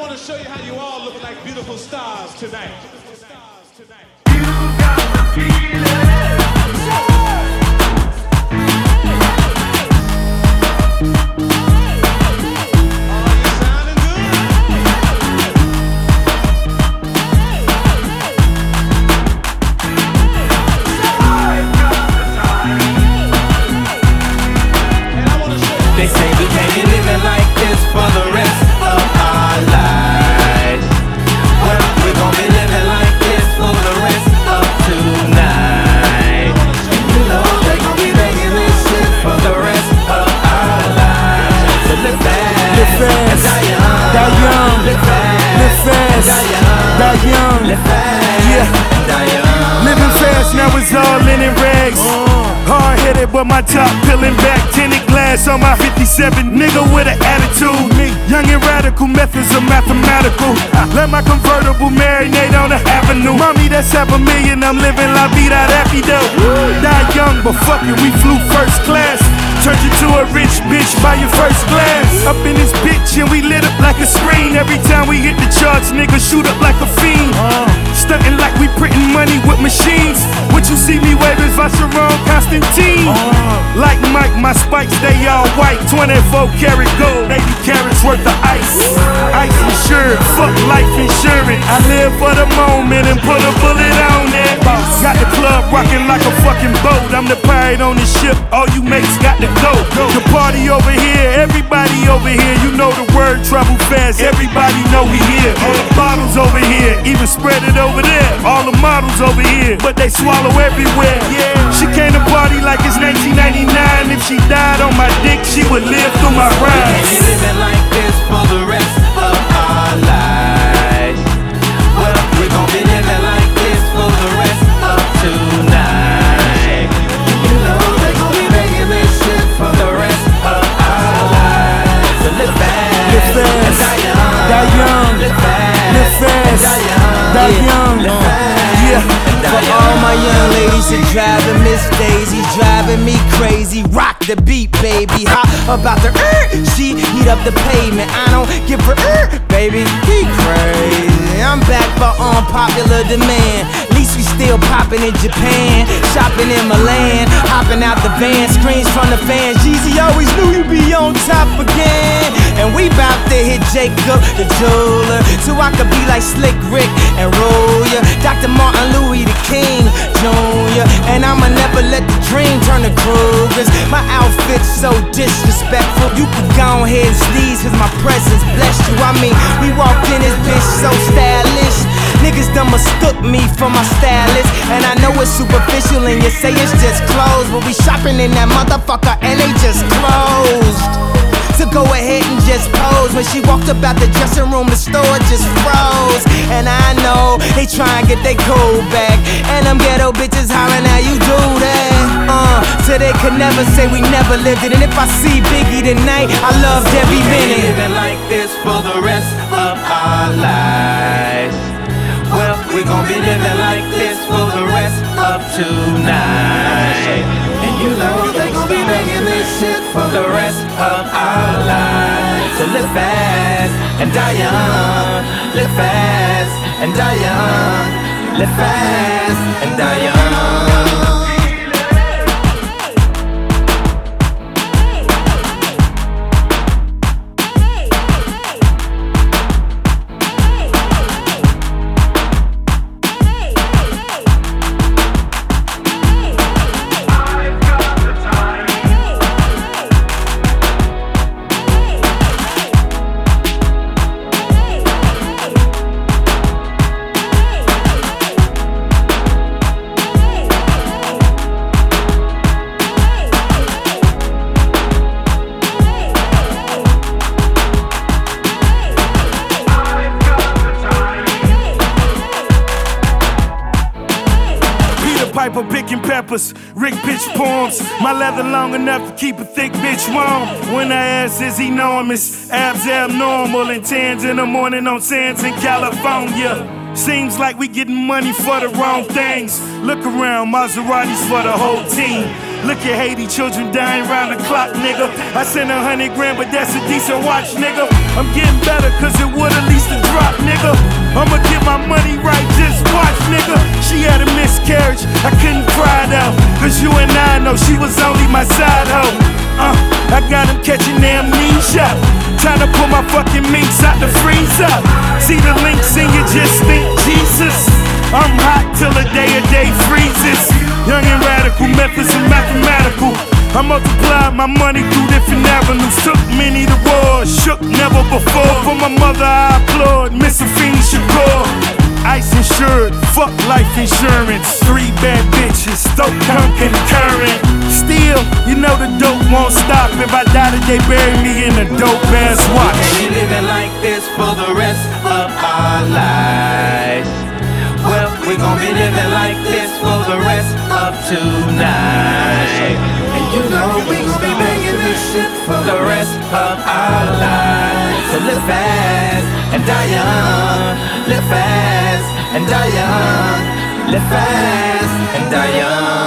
want to show you how you all look like beautiful stars tonight. You got the feeling. They say we can't be living like this for the rest of our lives. Well, we're gonna be living like this for the rest of tonight. You know they gon' be making this shit for the rest of our lives. So live fast, and die young, live fast, die young, live fast, yeah, and die young. Living fast, now it's all linen rags. Hard-headed, but my top peeling back. Tinted glass on my 57. Nigga with an attitude. Me, young and radical, methods are mathematical. Let my convertible marinate on the avenue. Mommy, that's $500,000. I'm living la vida rápido. Die young, but fuck it, we flew first class. Turned you to a rich bitch by your first glass. Up in this bitch and we lit up like a screen. Every time we hit the charts, nigga shoot up like a fiend. Stunting like we printing money with machines. What you see me waving, Vacheron, Constantine. Like Mike, my spikes, they all white. 24 karat gold, 80 carats worth of ice. Ice insured, fuck life insurance. I live for the moment and put a bullet on it. Got the club rocking like a fucking boat. I'm the pirate on the ship, all you mates got to go. The party over here, everybody over here. You know the word travel fast, everybody know we here. All the bottles over here, even spread it over there. All the models over here, but they swallow everywhere. Yeah, she came to party like it's 1999. If she died on my dick, she would live through my We rhymes. can't be living like this for the rest of our lives. Well, we're gon' be living like this for the rest of tonight. You know they gon' be making this shit for the rest of our lives. So live fast, and die young, live fast, and die young, die young, live fast, yeah. and die For all my young ladies that driving Miss Daisy, driving me crazy. Rock the beat, baby. How about the she heat up the pavement. I don't give a baby. He crazy. I'm back for unpopular demand. Least we still popping in Japan, shopping in Milan, hopping out the van, screams from the fans. Jeezy always knew you'd be on top again. And we bout to hit Jacob the jeweler, so I could be like Slick Rick and roll ya. Dr. Martin Louis the King Jr. And I'ma never let the dream turn to Krugers. My outfit's so disrespectful. You could go ahead and sneeze, cause my presence blessed you. I mean, we walked in this bitch so stylish. Niggas done mistook me for my stylist. And I know it's superficial and you say it's just clothes, but we shopping in that motherfucker and they just closed. To go ahead and just pose. When she walked up out the dressing room, the store just froze. And I know they try and get their cool back, and them ghetto bitches hollering how you do that. So they could never say we never lived it. And if I see Biggie tonight, I loved every minute. living like this for the rest of our lives. Well, we gon' be living like this for the rest of tonight. And you know they gon' be making this shit for the rest of our lives. So live fast and die young, live fast and die young, live fast and die young. Piper picking peppers, Rick pitch poems. My leather long enough to keep a thick bitch warm. When the ass is enormous, abs abnormal, and tans in the morning on sands in California. Seems like we getting money for the wrong things. Look around, Maseratis for the whole team. Look at Haiti, children dying round the clock, nigga. I sent $100 grand, but that's a decent watch, nigga. I'm getting better, cause it would at least a catching amnesia. Time to pull my fucking minks out the freezer. See the links and you just think Jesus. I'm hot till the day freezes. Young and radical, methods are mathematical. I multiplied my money through different avenues. Took many to war, shook never before. For my mother I applaud, Miss Afeni Shakur. Ice insured, fuck life insurance. 3 bad bitches, Stoke concurrent. Still, you know the dope won't stop. If I die today, bury me in a dope ass watch. We ain't living like this for the rest of our lives. Well, we gon' be living like this for the rest of tonight. And you know we gon' be making this shit for the rest of our lives. So live fast and die young. Live fast and die young. Live fast and die young.